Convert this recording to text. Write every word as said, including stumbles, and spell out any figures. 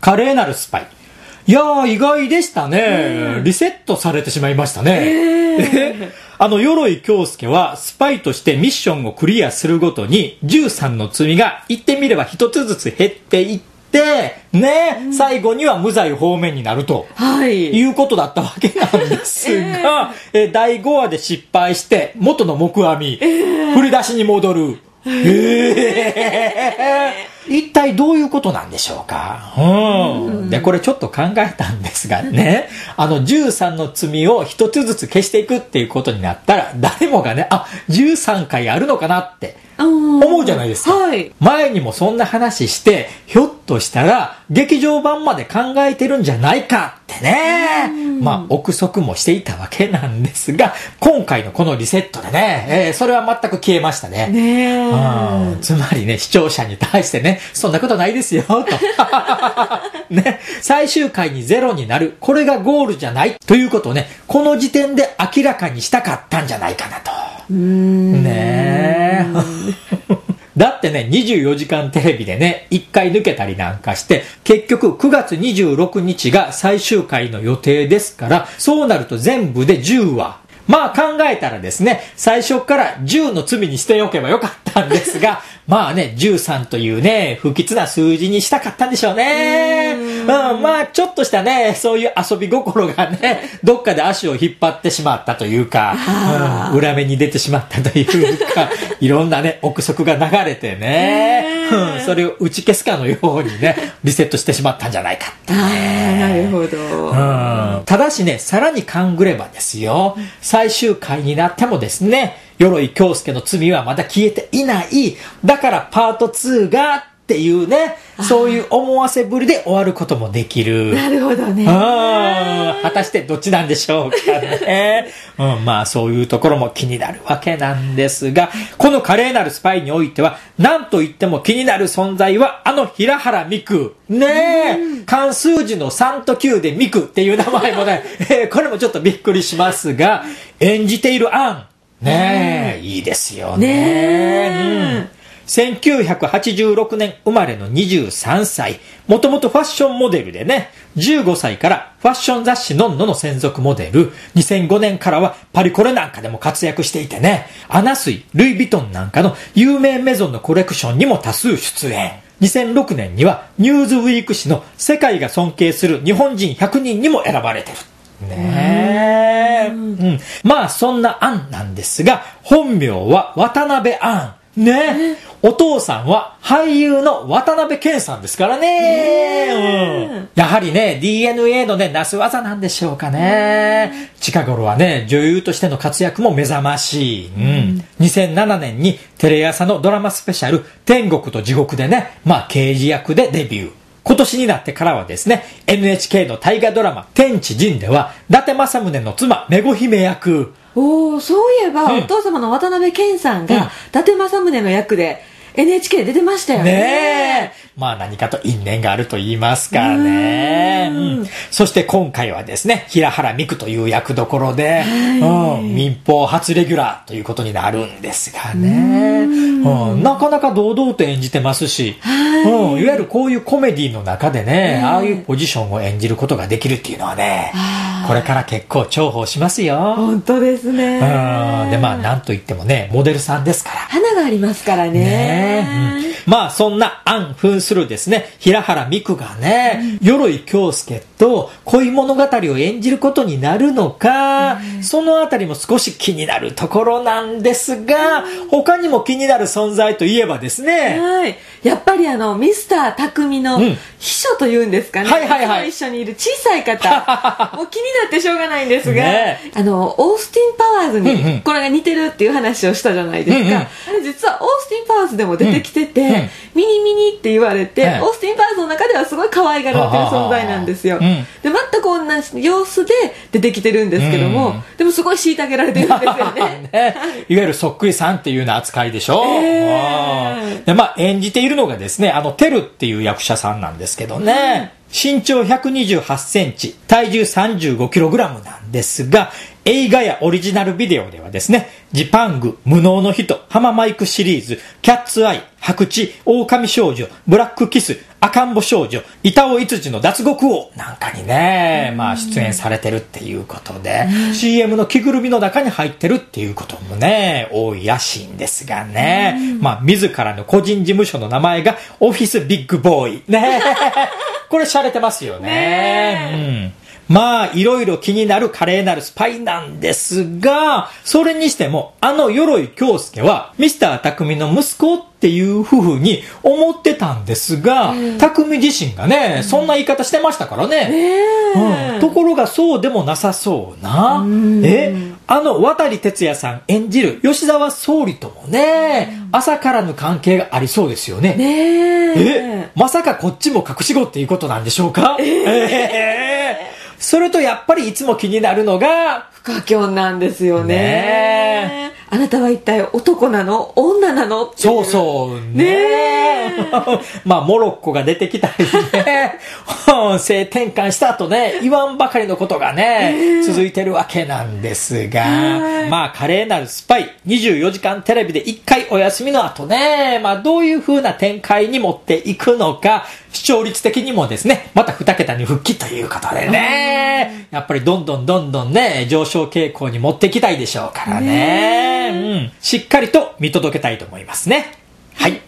華麗なるスパイ。いやー、意外でしたね。リセットされてしまいましたね。えー、あの、鎧京介はスパイとしてミッションをクリアするごとにじゅうさんの罪が言ってみれば一つずつ減っていって、ね、うん、最後には無罪放免になると、はい、いうことだったわけなんですが、えー、だいごわで失敗して元の木阿弥、えー、振り出しに戻る。えー、一体どういうことなんでしょうか。うん。で、これちょっと考えたんですがね、あのじゅうさんの罪を一つずつ消していくっていうことになったら、誰もがね、あ、じゅうさんかいあるのかなって思うじゃないですか。はい、前にもそんな話して、ひょっとしたら劇場版まで考えてるんじゃないかってね、まあ憶測もしていたわけなんですが、今回のこのリセットでね、えー、それは全く消えましたね。ねー、つまりね、視聴者に対してね、そんなことないですよとね、最終回にゼロになる、これがゴールじゃないということをね、この時点で明らかにしたかったんじゃないかなと。うーん、ねえだってね、にじゅうよじかんテレビでね、いっかい抜けたりなんかして、結局くがつにじゅうろくにちが最終回の予定ですから、そうなると全部でじゅうわ。まあ考えたらですね、最初からじゅうの罪にしておけばよかったんですが、まあね、じゅうさんというね、不吉な数字にしたかったんでしょうね。うん、まあちょっとしたね、そういう遊び心がね、どっかで足を引っ張ってしまったというか、うん、裏目に出てしまったというか、いろんなね、憶測が流れてね、うん、それを打ち消すかのようにね、リセットしてしまったんじゃないかってね。 なるほど。 うん、ただしね、さらに勘ぐればですよ、最終回になってもですね、鎧京介の罪はまだ消えていない。だからパートツーがっていうね、そういう思わせぶりで終わることもできる。 なるほどね。 あ、果たしてどっちなんでしょうかね。うん、まあそういうところも気になるわけなんですが、この華麗なるスパイにおいては、なんといっても気になる存在はあの平原美久。ねえ、漢数字のさんときゅうで美久っていう名前もね、えー、これもちょっとびっくりしますが、演じているアン。ねえ、いいですよね。ね、うん、せんきゅうひゃくはちじゅうろくねん生まれのにじゅうさんさい。もともとファッションモデルでね、じゅうごさいからファッション雑誌ノンノの専属モデル、にせんごねんからはパリコレなんかでも活躍していてね、アナスイ、ルイ・ヴィトンなんかの有名メゾンのコレクションにも多数出演。にせんろくねんにはニューズウィーク誌の世界が尊敬する日本人ひゃくにんにも選ばれてる。ねえ、うん、まあそんなアンなんですが、本名は渡辺アンね、お父さんは俳優の渡辺謙さんですからね、うん、やはりね ディーエヌエー のねなす技なんでしょうかね。近頃はね女優としての活躍も目覚ましい、うん、にせんななねんにテレ朝のドラマスペシャル天国と地獄でね、まあ刑事役でデビュー。今年になってからはですね、エヌエイチケー の大河ドラマ、天地人では、伊達政宗の妻、めご姫役。 おー、そういえば、うん、お父様の渡辺謙さんが、うん、伊達政宗の役で、エヌエイチケー で出てましたよね。 ねえ。まあ何かと因縁があると言いますかね。うんうん、そして今回はですね、平原美久という役どころで、うん、民放初レギュラーということになるんですがね。うん、なかなか堂々と演じてますし、うん、いわゆるこういうコメディの中でね、ああいうポジションを演じることができるっていうのはね、これから結構重宝しますよ。 本当ですね。 うん、でまあなんといってもね、モデルさんですから。 花がありますからね。ねうん、まあそんなアン扮するですね平原美久がね、うん、鎧京介と恋物語を演じることになるのか、うん、そのあたりも少し気になるところなんですが、うん、他にも気になる存在といえばですね、 はい、やっぱりあのミスター匠の秘書というんですかね、 うん、はいはいはい、 一緒にいる小さい方もう気になってしょうがないんですが、ね、あのオースティン・パワーズにこれが似てるっていう話をしたじゃないですか、うんうん、あれ実はオースティン・パワーズでも出てきてて、うんうん、ミニミニって言われて、うん、オースティン・パワーズの中ではすごい可愛がられてる存在なんですよ、うん、で全く同じ様子で出てきてるんですけども、うん、でもすごい虐げられてるんですよねね、 いわゆるそっくりさんっていうような扱いでしょ、えー、で、まあ、演じているのがですね、あのテルっていう役者さんなんですけどね、うん、身長ひゃくにじゅうはちセンチ、体重さんじゅうごキログラムなんですが、 映画やオリジナルビデオではですね、ジパング、無能の人、ハママイクシリーズ、キャッツアイ、白地、狼少女、ブラックキス、赤ん坊少女、板尾いつじの脱獄王なんかにね、まあ出演されてるっていうことで、シーエム の着ぐるみの中に入ってるっていうこともね、多いらしいんですがね、まあ自らの個人事務所の名前がオフィスビッグボーイ。ねこれ洒落てますよね。ねうんまあ、いろいろ気になる華麗なるスパイなんですが、それにしても、あの鎧京介は、ミスター匠の息子っていうふうに思ってたんですが、匠自身がね、そんな言い方してましたからね。うん、ところがそうでもなさそうな。え、あの渡哲也さん演じる吉沢総理ともね、朝からの関係がありそうですよね。 ねえ、まさかこっちも隠し子っていうことなんでしょうか。えーえーそれとやっぱりいつも気になるのがフカキョンなんですよ ね, ねあなたは一体男なの女なのっていうそうそうねねまあモロッコが出てきたりね性転換した後ね言わんばかりのことがね続いてるわけなんですがまあ華麗なるスパイにじゅうよじかんテレビでいっかいお休みの後ねまあどういう風な展開に持っていくのか視聴率的にもですねまたに桁に復帰ということでねやっぱりどんどんどんどんね上昇傾向に持っていきたいでしょうからね、うん、しっかりと見届けたいと思いますね。はい。